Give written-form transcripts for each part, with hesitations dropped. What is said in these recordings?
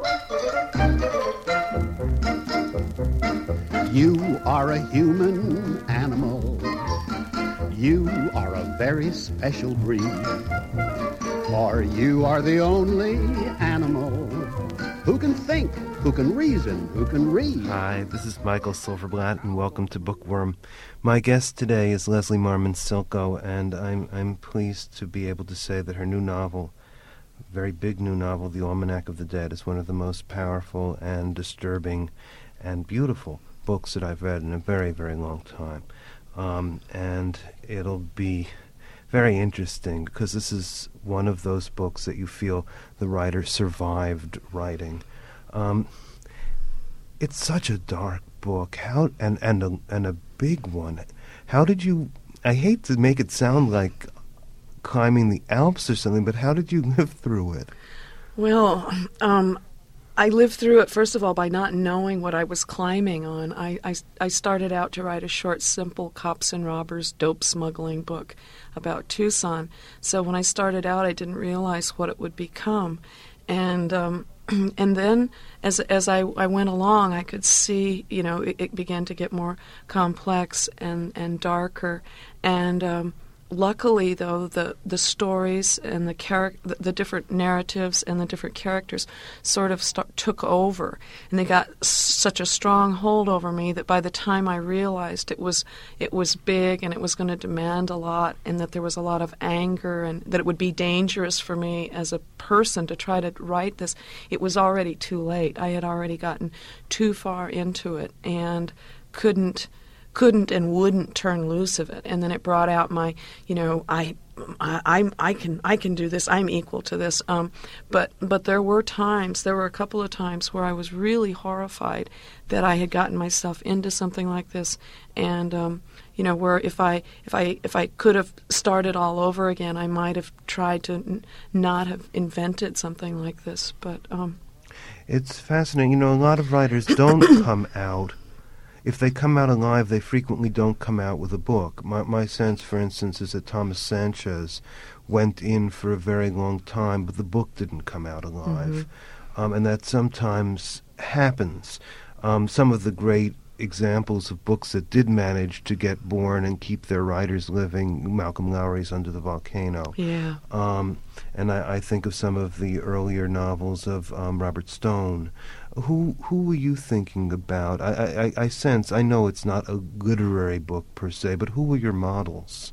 You are a human animal. You are a very special breed. For you are the only animal who can think, who can reason, who can read. Hi, this is Michael Silverblatt, and welcome to Bookworm. My guest today is Leslie Marmon Silko, and I'm pleased to be able to say that her new novel, very big new novel, The Almanac of the Dead, is one of the most powerful and disturbing and beautiful books that I've read in a very, very long time. And it'll be very interesting because this is one of those books that you feel the writer survived writing. It's such a dark book, and a big one. How did you? I hate to make it sound like climbing the Alps or something, but how did you live through it? Well, I lived through it, first of all, by not knowing what I was climbing on. I started out to write a short, simple cops and robbers dope smuggling book about Tucson. So when I started out, I didn't realize what it would become. And then as I went along, I could see, it began to get more complex and darker. And luckily, though, the stories and the different narratives and the different characters sort of took over, and they got such a strong hold over me that by the time I realized it was big and it was going to demand a lot, and that there was a lot of anger, and that it would be dangerous for me as a person to try to write this, it was already too late. I had already gotten too far into it and couldn't and wouldn't turn loose of it. And then it brought out my, I can do this. I'm equal to this. But there were a couple of times where I was really horrified that I had gotten myself into something like this. And where if I could have started all over again, I might have tried to not have invented something like this. But it's fascinating. A lot of writers don't come out. If they come out alive, they frequently don't come out with a book. My sense, for instance, is that Thomas Sanchez went in for a very long time, but the book didn't come out alive. Mm-hmm. And that sometimes happens. Some of the great examples of books that did manage to get born and keep their writers living, Malcolm Lowry's Under the Volcano. Yeah. And I think of some of the earlier novels of Robert Stone. Who were you thinking about? I sense, I know it's not a literary book per se, but who were your models?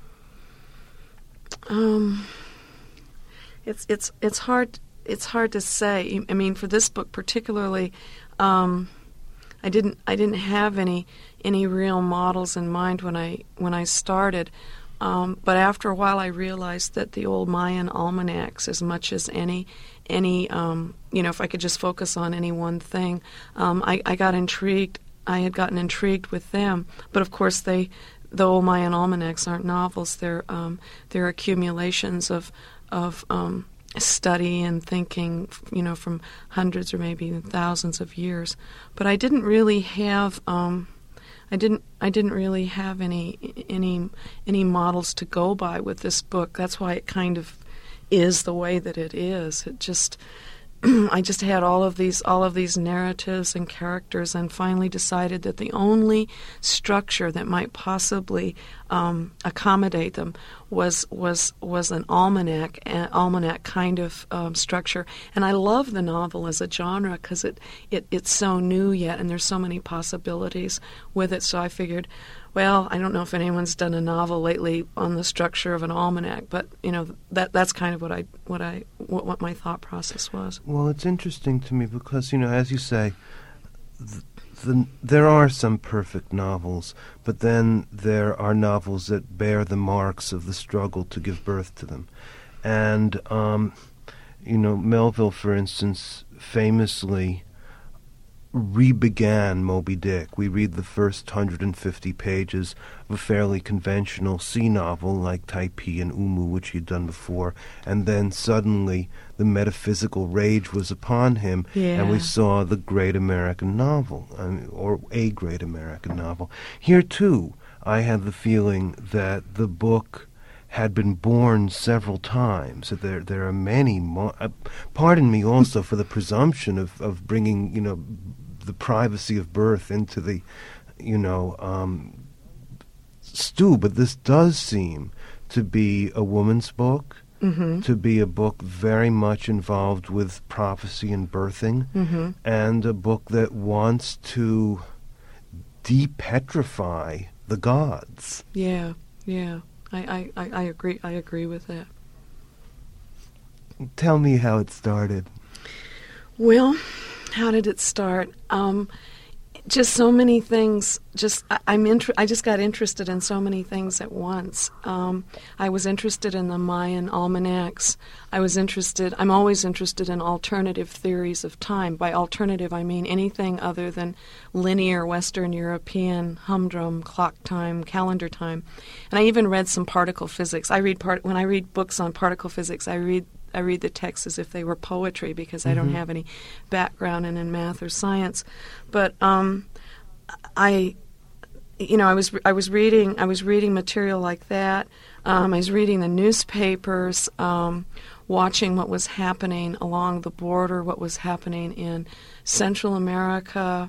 It's hard to say. I mean, for this book particularly, I didn't have any real models in mind when I started. But after a while, I realized that the old Mayan almanacs, as much as any, if I could just focus on any one thing, I got intrigued. I had gotten intrigued with them. But of course, the old Mayan almanacs aren't novels. They're accumulations of study and thinking, from hundreds or maybe thousands of years. But I didn't really have. I didn't really have any models to go by with this book. That's why it kind of is the way that it is. It just I just had all of these narratives and characters, and finally decided that the only structure that might possibly accommodate them was an almanac kind of structure. And I love the novel as a genre because it's so new yet, and there's so many possibilities with it. So I figured, well, I don't know if anyone's done a novel lately on the structure of an almanac, but that's kind of what my thought process was. Well, it's interesting to me because as you say, there are some perfect novels, but then there are novels that bear the marks of the struggle to give birth to them, and Melville, for instance, famously re-began Moby Dick. We read the first 150 pages of a fairly conventional sea novel like Typee and Umu, which he'd done before, and then suddenly the metaphysical rage was upon him, and we saw the great American novel, or a great American novel. Here, too, I had the feeling that the book had been born several times. That there are many. Pardon me also for the presumption of bringing the privacy of birth into the stew, but this does seem to be a woman's book. Mm-hmm. To be a book very much involved with prophecy and birthing, mm-hmm. and a book that wants to depetrify the gods. Yeah. I agree. I agree with that. Tell me how it started. Well, how did it start? Just so many things. I just got interested in so many things at once. I was interested in the Mayan almanacs. I'm always interested in alternative theories of time. By alternative, I mean anything other than linear Western European humdrum clock time, calendar time. And I even read some particle physics. When I read books on particle physics, I read the text as if they were poetry because I don't have any background in math or science. But I was reading material like that. I was reading the newspapers, watching what was happening along the border, what was happening in Central America.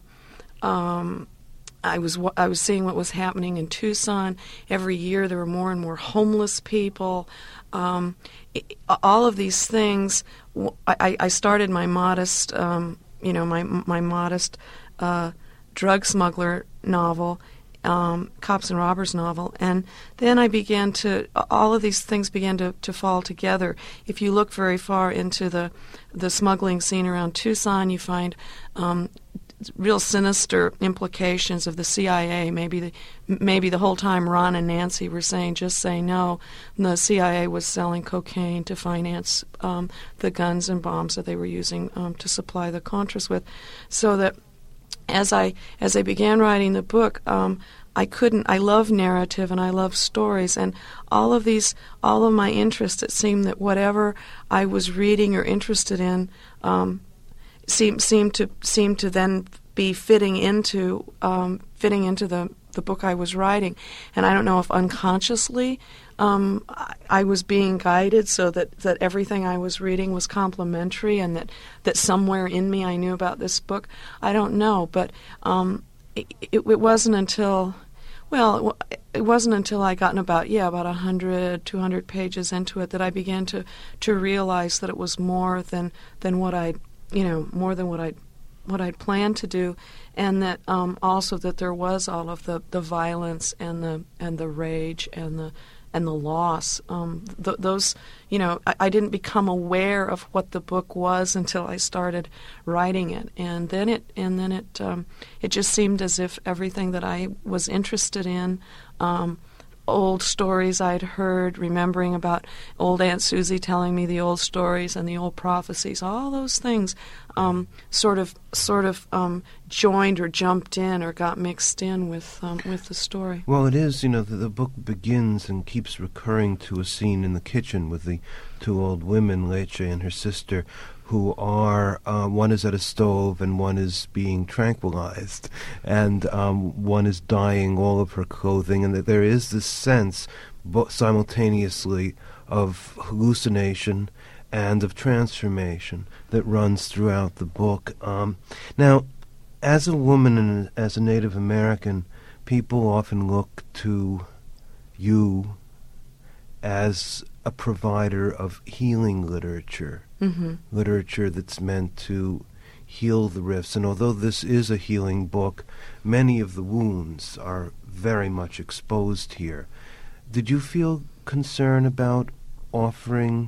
I was seeing what was happening in Tucson. Every year there were more and more homeless people. All of these things. I started my modest, my modest drug smuggler novel, Cops and Robbers novel, and then all of these things began to fall together. If you look very far into the smuggling scene around Tucson, you find real sinister implications of the CIA. Maybe the whole time Ron and Nancy were saying, just say no, and the CIA was selling cocaine to finance the guns and bombs that they were using to supply the Contras with. So that as I began writing the book, I love narrative and I love stories, and all of my interests, it seemed that whatever I was reading or interested in seemed to then be fitting into the book I was writing. And I don't know if unconsciously I was being guided so that everything I was reading was complementary, and that somewhere in me I knew about this book. I don't know, but it wasn't until I gotten about 100, 200 pages into it that I began to realize that it was more than what I'd planned to do, and that also that there was all of the violence and the rage and the loss. Those, I didn't become aware of what the book was until I started writing it, and then it just seemed as if everything that I was interested in, old stories I'd heard, remembering about old Aunt Susie telling me the old stories and the old prophecies, all those things sort of joined or jumped in or got mixed in with the story. Well, it is, the book begins and keeps recurring to a scene in the kitchen with the two old women, Leche and her sister, who are, one is at a stove and one is being tranquilized, and one is dyeing all of her clothing, and that there is this sense simultaneously of hallucination and of transformation that runs throughout the book. Now, as a woman and as a Native American, people often look to you as a provider of healing literature, literature that's meant to heal the rifts. And although this is a healing book, many of the wounds are very much exposed here. Did you feel concern about offering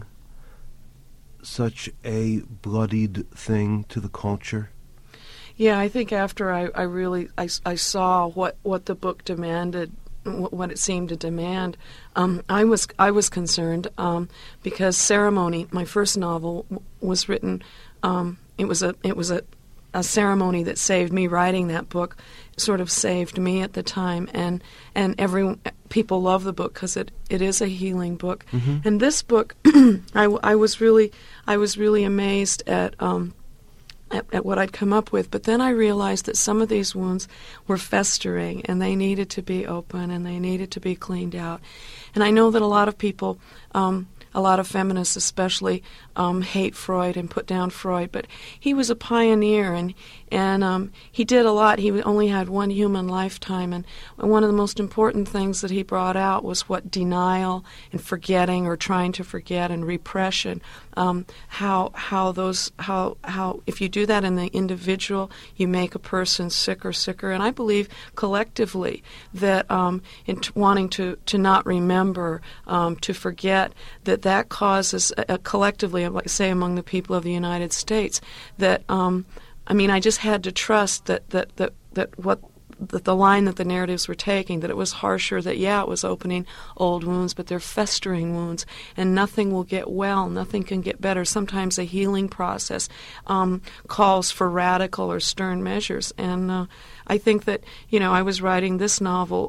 such a bloodied thing to the culture? Yeah, I think after I saw what the book demanded, what it seemed to demand, I was concerned because Ceremony, my first novel, was written. It was a ceremony that saved me. Writing that book sort of saved me at the time, and people love the book because it is a healing book. Mm-hmm. And this book, I was really amazed at at what I'd come up with. But then I realized that some of these wounds were festering, and they needed to be open, and they needed to be cleaned out. And I know that a lot of people, a lot of feminists especially, hate Freud and put down Freud, but he was a pioneer, and he did a lot. He only had one human lifetime, and one of the most important things that he brought out was what denial and forgetting, or trying to forget, and repression, how if you do that in the individual, you make a person sicker. And I believe collectively that wanting to not remember, to forget, that causes collectively, like say among the people of the United States, that I just had to trust that the line that the narratives were taking, that it was harsher, that it was opening old wounds, but they're festering wounds, and nothing will get well, nothing can get better. Sometimes a healing process calls for radical or stern measures, and I think that, I was writing this novel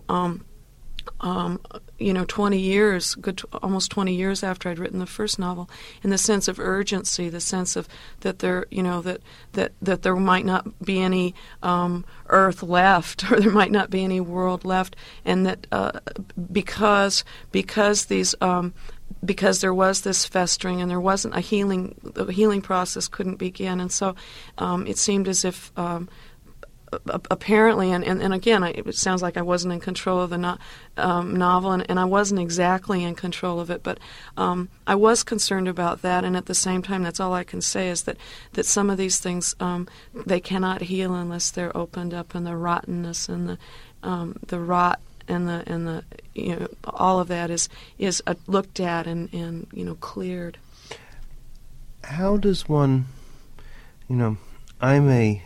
20 years, almost 20 years after I'd written the first novel, in the sense of urgency, the sense of that there, that there might not be any earth left, or there might not be any world left, and that because there was this festering, and there wasn't the healing process couldn't begin, and so it seemed as if. Apparently, and again, it sounds like I wasn't in control of the novel, and I wasn't exactly in control of it, but I was concerned about that, and at the same time, that's all I can say is that some of these things, they cannot heal unless they're opened up, and the rottenness and the rot and the all of that is looked at and cleared. How does one, I'm a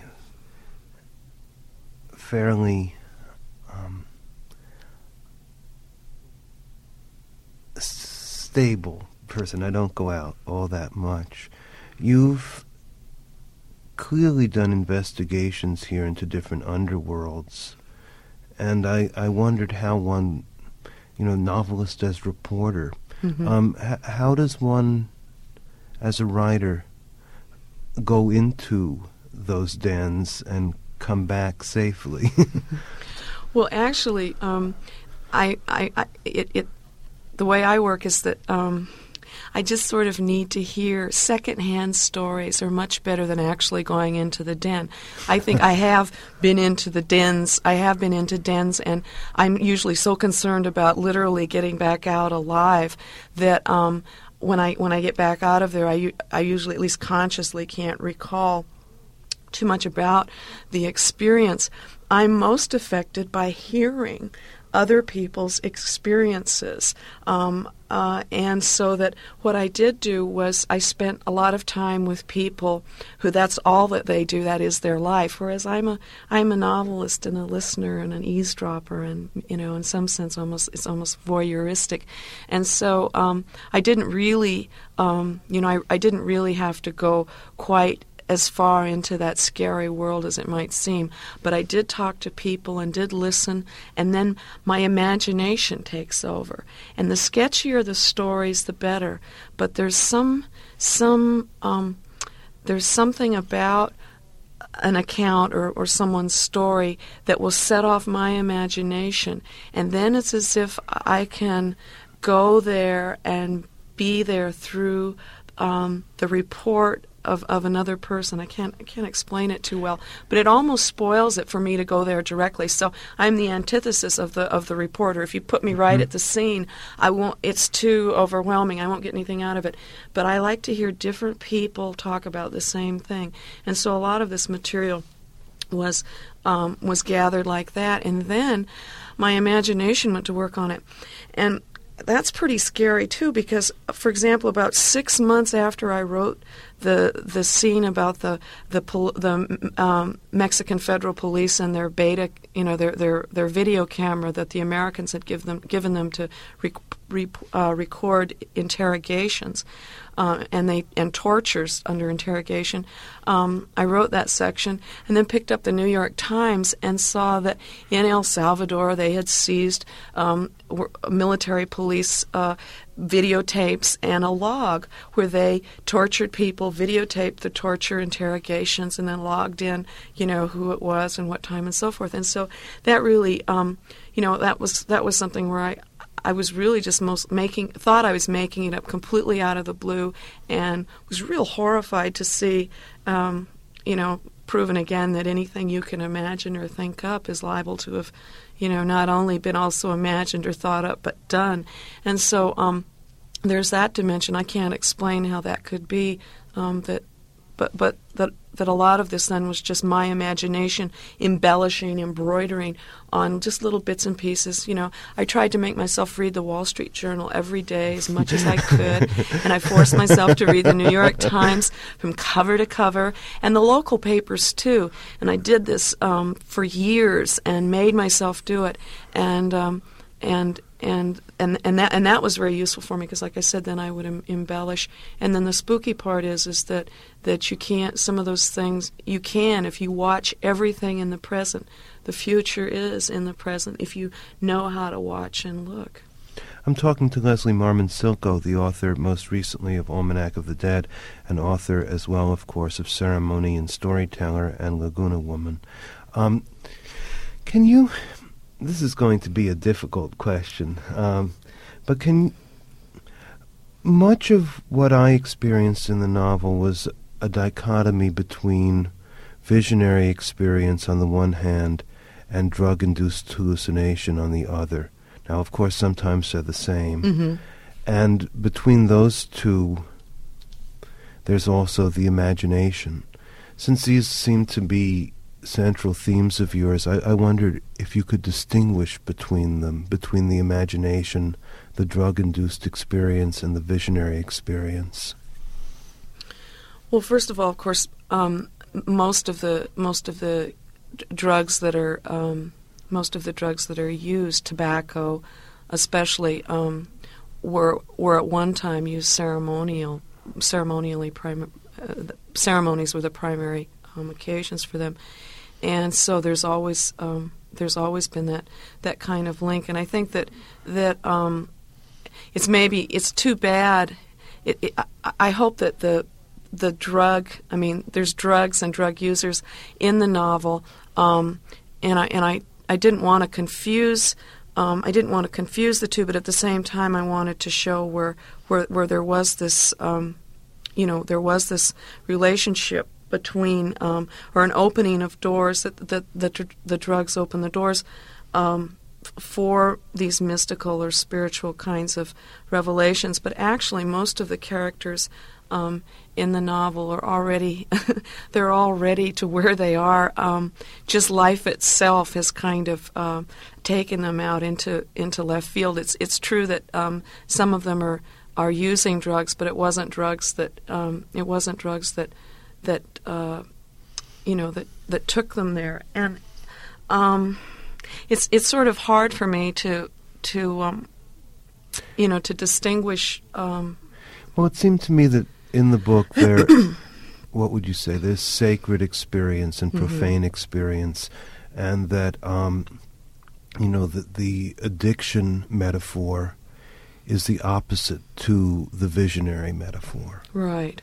fairly stable person. I don't go out all that much. You've clearly done investigations here into different underworlds, and I wondered how one, novelist as reporter, how does one, as a writer, go into those dens and come back safely? Well, actually, the way I work is that I just sort of need to hear secondhand stories are much better than actually going into the den. I think I have been into the dens. I have been into dens, and I'm usually so concerned about literally getting back out alive that when I get back out of there, I usually, at least consciously, can't recall too much about the experience. I'm most affected by hearing other people's experiences. And so that what I did do was I spent a lot of time with people who that's all that they do, that is their life, whereas I'm a novelist and a listener and an eavesdropper, and in some sense it's almost voyeuristic. And so I didn't really I didn't really have to go quite as far into that scary world as it might seem. But I did talk to people and did listen, and then my imagination takes over. And the sketchier the stories, the better. But there's something about an account or someone's story that will set off my imagination. And then it's as if I can go there and be there through the report of another person. I can't explain it too well, but it almost spoils it for me to go there directly. So I'm the antithesis of the reporter. If you put me right at the scene, I won't. It's too overwhelming. I won't get anything out of it. But I like to hear different people talk about the same thing, and so a lot of this material was gathered like that, and then my imagination went to work on it, and that's pretty scary too, because, for example, about 6 months after I wrote the scene about the Mexican Federal Police and their beta, their video camera that the Americans had given them to record interrogations and tortures under interrogation. I wrote that section and then picked up the New York Times and saw that in El Salvador they had seized military police videotapes and a log where they tortured people, videotaped the torture interrogations, and then logged in, who it was and what time and so forth. And so that really, that was something where I was really just thought I was making it up completely out of the blue, and was real horrified to see, proven again that anything you can imagine or think up is liable to have, not only been also imagined or thought up, but done. And so there's that dimension. I can't explain how that could be, that a lot of this then was just my imagination embellishing, embroidering on just little bits and pieces. I tried to make myself read the Wall Street Journal every day as much as I could, and I forced myself to read the New York Times from cover to cover, and the local papers too. And I did this for years and made myself do it, and that was very useful for me because, like I said, then I would embellish. And then the spooky part is that you can't. Some of those things you can if you watch everything in the present. The future is in the present if you know how to watch and look. I'm talking to Leslie Marmon Silko, the author most recently of Almanac of the Dead, and author as well, of course, of Ceremony and Storyteller and Laguna Woman. Can you... This is going to be a difficult question, but much of what I experienced in the novel was a dichotomy between visionary experience on the one hand and drug-induced hallucination on the other. Now, of course, sometimes they're the same. Mm-hmm. And between those two, there's also the imagination. Since these seem to be central themes of yours, I wondered if you could distinguish between them, between the imagination, the drug-induced experience, and the visionary experience. Well, first of all, of course, most of the drugs that are used, tobacco, especially, were at one time used ceremonially. Ceremonies were the primary occasions for them, and so there's always been that kind of link. And I think that it's too bad. I hope that the drug. I mean, there's drugs and drug users in the novel, and I didn't want to confuse. I didn't want to confuse the two, but at the same time, I wanted to show where there was this, there was this relationship between, or an opening of doors, that the drugs open the doors for these mystical or spiritual kinds of revelations. But actually, most of the characters in the novel are already they're all ready to where they are. Just life itself has kind of taken them out into left field. It's true that some of them are using drugs, but it wasn't drugs that that took them there. And it's sort of hard for me to distinguish. Well, it seemed to me that in the book there, what would you say? There's sacred experience and profane experience, and that the addiction metaphor is the opposite to the visionary metaphor. Right.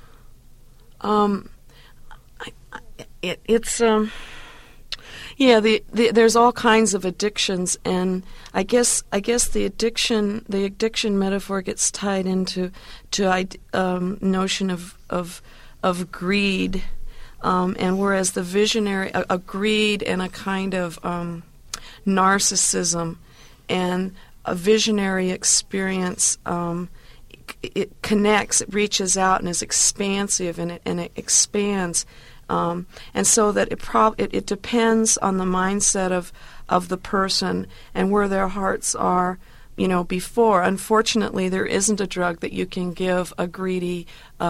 There's all kinds of addictions, and I guess the addiction metaphor gets tied into notion of greed, and whereas the visionary a greed and a kind of narcissism, and a visionary experience, it connects, it reaches out and is expansive, and it expands. And so that it depends on the mindset of the person and where their hearts are before. Unfortunately, there isn't a drug that you can give a greedy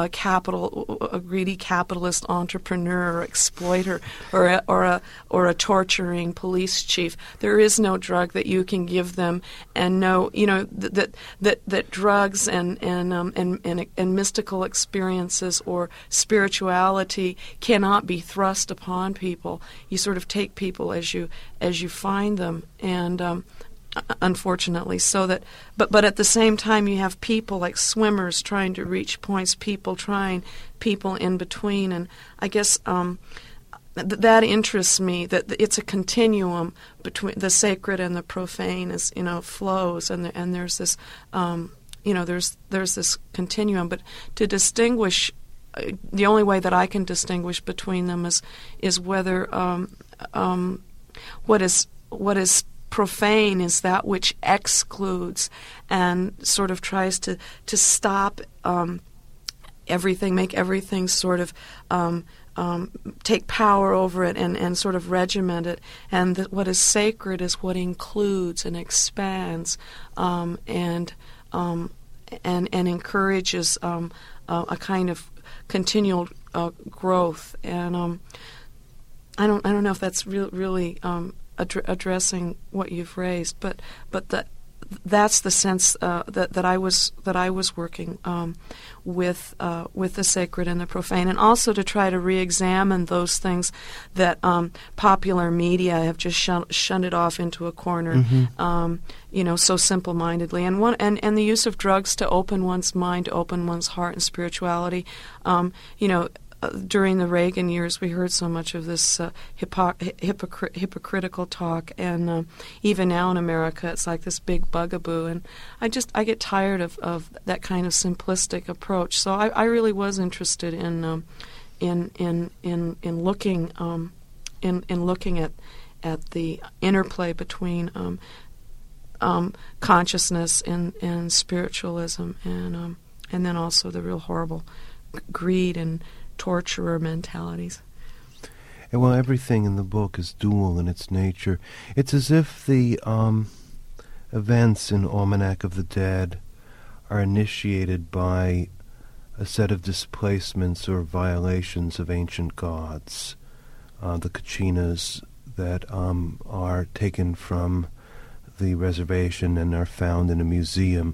capitalist entrepreneur or exploiter or a torturing police chief. There is no drug that you can give them, and that drugs and mystical experiences or spirituality cannot be thrust upon people. You sort of take people as you find them, and unfortunately, but at the same time you have people like swimmers trying to reach points, people in between, and I guess that interests me, that it's a continuum between the sacred and the profane, as flows, and there's this there's this continuum. But to distinguish, the only way that I can distinguish between them is whether what is profane is that which excludes and sort of tries to stop everything, make everything sort of take power over it and sort of regiment it. And what is sacred is what includes and expands and encourages a kind of continual growth. And I don't know if that's really addressing what you've raised, but that's the sense that I was working with the sacred and the profane, and also to try to re-examine those things that popular media have just shunted off into a corner, so simple-mindedly, and the use of drugs to open one's mind, to open one's heart and spirituality. During the Reagan years, we heard so much of this hypocritical talk, and even now in America, it's like this big bugaboo. And I get tired of that kind of simplistic approach. So I really was interested in looking at the interplay between consciousness and spiritualism, and then also the real horrible greed and torturer mentalities. And while everything in the book is dual in its nature, it's as if the events in Almanac of the Dead are initiated by a set of displacements or violations of ancient gods, the Kachinas that are taken from the reservation and are found in a museum.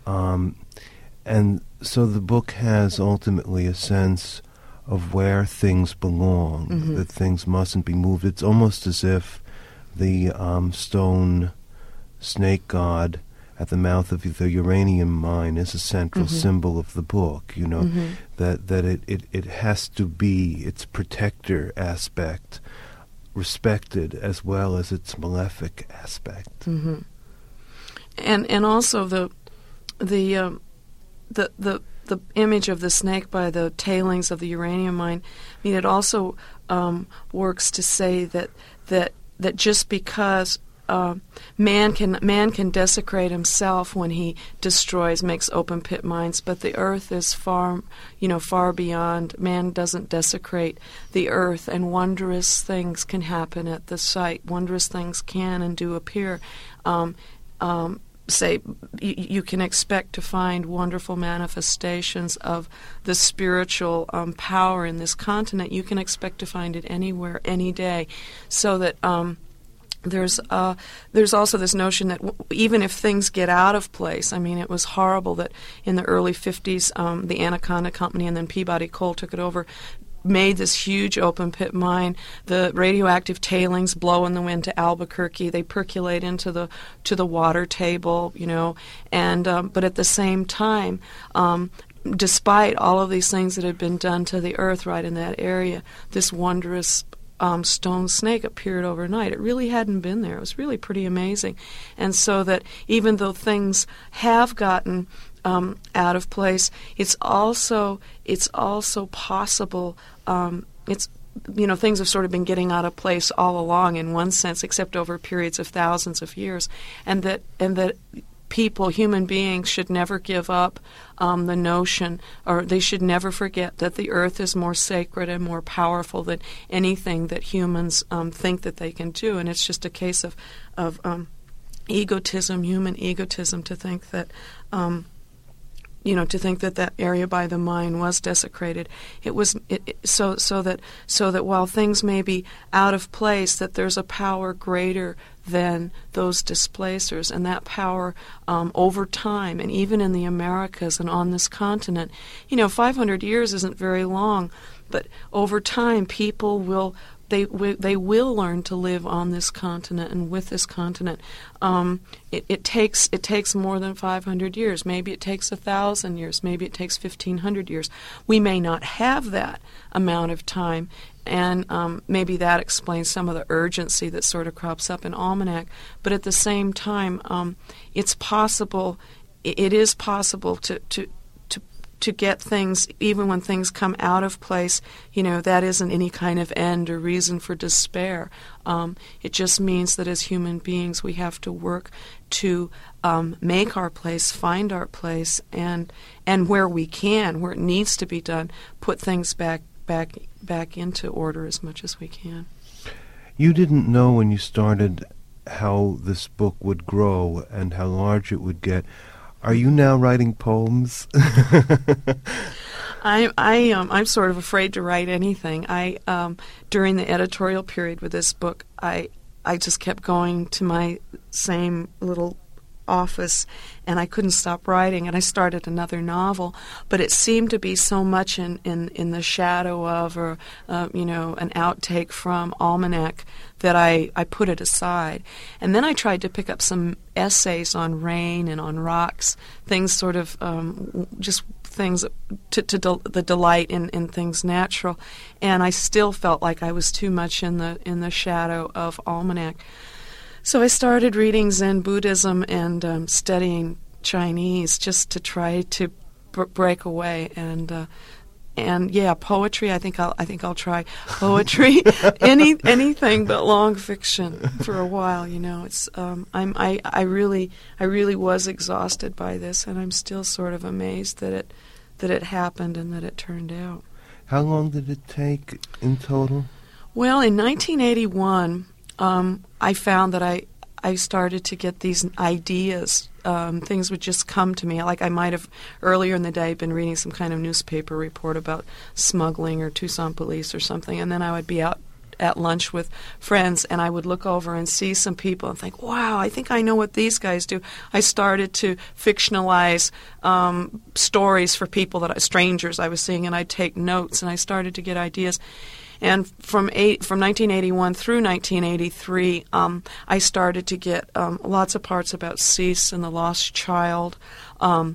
And so the book has ultimately a sense of where things belong, that things mustn't be moved. It's almost as if the stone snake god at the mouth of the uranium mine is a central symbol of the book, that it has to be its protector aspect respected as well as its malefic aspect. And also the image of the snake by the tailings of the uranium mine, I mean, it also works to say that just because man can desecrate himself when he makes open pit mines, but the earth is far beyond. Man doesn't desecrate the earth, and wondrous things can happen at the site. Wondrous things can and do appear. Say you can expect to find wonderful manifestations of the spiritual power in this continent. You can expect to find it anywhere, any day. So that there's also this notion that even if things get out of place, I mean, it was horrible that in the early 50s, the Anaconda Company and then Peabody Coal took it over, made this huge open pit mine. The radioactive tailings blow in the wind to Albuquerque. They percolate into the water table, and but at the same time, despite all of these things that had been done to the earth right in that area, this wondrous stone snake appeared overnight. It really hadn't been there. It was really pretty amazing. And so that even though things have gotten out of place, it's also possible. Things have sort of been getting out of place all along in one sense, except over periods of thousands of years, and that human beings, should never give up the notion, or they should never forget that the earth is more sacred and more powerful than anything that humans think that they can do, and it's just a case of egotism, human egotism, to think that to think that that area by the mine was desecrated. It was so that while things may be out of place, that there's a power greater than those displacers, and that power over time, and even in the Americas and on this continent, 500 years isn't very long, but over time people will. They will learn to live on this continent and with this continent. It takes more than 500 years. Maybe it takes 1,000 years. Maybe it takes 1,500 years. We may not have that amount of time, and maybe that explains some of the urgency that sort of crops up in Almanac. But at the same time, it's possible. It is possible to get things, even when things come out of place, that isn't any kind of end or reason for despair. It just means that as human beings we have to work to make our place, find our place, and where we can, where it needs to be done, put things back into order as much as we can. You didn't know when you started how this book would grow and how large it would get. Are you now writing poems? I'm sort of afraid to write anything. During the editorial period with this book, I just kept going to my same little office, and I couldn't stop writing, and I started another novel, but it seemed to be so much in the shadow of, or an outtake from Almanac, that I put it aside. And then I tried to pick up some essays on rain and on rocks, things sort of just things to the delight in things natural, and I still felt like I was too much in the shadow of Almanac. So I started reading Zen Buddhism and studying Chinese just to try to break away. And yeah, poetry. I think I'll try poetry. Anything but long fiction for a while. It's I really was exhausted by this, and I'm still sort of amazed that it happened and that it turned out. How long did it take in total? Well, in 1981. I found that I started to get these ideas. Things would just come to me. Like I might have earlier in the day been reading some kind of newspaper report about smuggling or Tucson police or something, and then I would be out at lunch with friends, and I would look over and see some people and think, wow, I think I know what these guys do. I started to fictionalize stories for people, strangers I was seeing, and I'd take notes, and I started to get ideas. And from 1981 through 1983, I started to get lots of parts about Sis and the lost child, the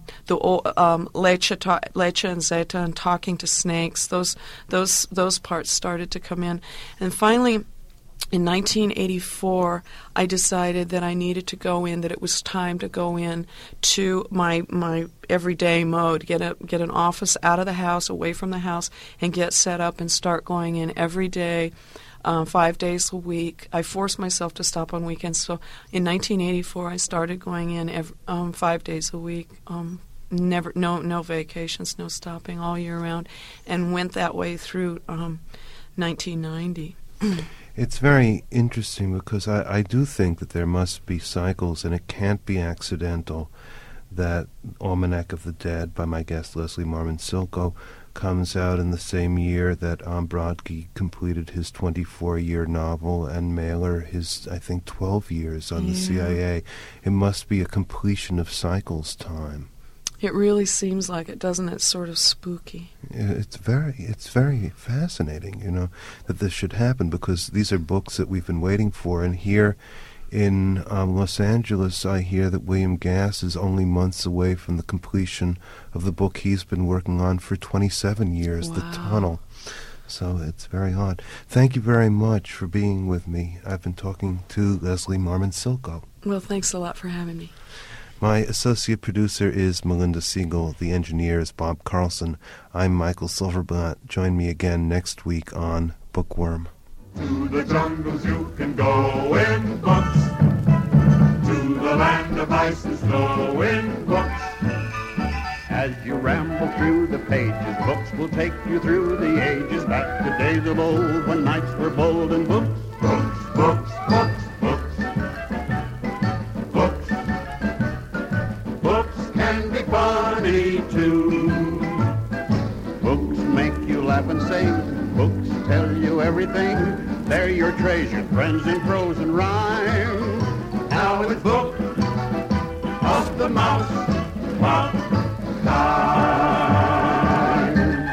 Lecha and Zeta and talking to snakes. Those parts started to come in, and finally, in 1984, I decided that I needed to go in, that it was time to go in to my everyday mode, get an office out of the house, away from the house, and get set up and start going in every day, 5 days a week. I forced myself to stop on weekends. So in 1984, I started going in 5 days a week, no vacations, no stopping, all year round, and went that way through 1990. It's very interesting because I do think that there must be cycles, and it can't be accidental that Almanac of the Dead by my guest Leslie Marmon Silko comes out in the same year that Brodkey completed his 24-year novel and Mailer his, I think, 12 years on the CIA. It must be a completion of cycles time. It really seems like it, doesn't it? It's sort of spooky. It's very fascinating, that this should happen, because these are books that we've been waiting for. And here in Los Angeles, I hear that William Gass is only months away from the completion of the book he's been working on for 27 years, wow. The Tunnel. So it's very odd. Thank you very much for being with me. I've been talking to Leslie Marmon Silko. Well, thanks a lot for having me. My associate producer is Melinda Siegel. The engineer is Bob Carlson. I'm Michael Silverblatt. Join me again next week on Bookworm. To the jungles you can go in books. To the land of ice and snow in books. As you ramble through the pages, books will take you through the ages, back to days of old when nights were bold and books. Books, books, books, books. Books. tell you everything. They're your treasured friends in prose and rhyme. Now it's Book of the Mouse time.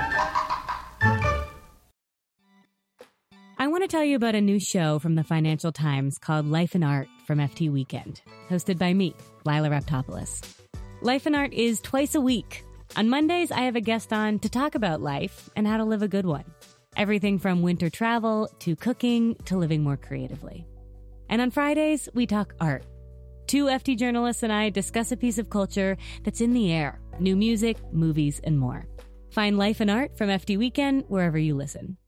I want to tell you about a new show from the Financial Times called Life and Art from FT Weekend, hosted by me, Lila Raptopoulos. Life and Art is twice a week. On Mondays, I have a guest on to talk about life and how to live a good one. Everything from winter travel to cooking to living more creatively. And on Fridays, we talk art. 2 FT journalists and I discuss a piece of culture that's in the air, new music, movies, and more. Find Life and Art from FT Weekend wherever you listen.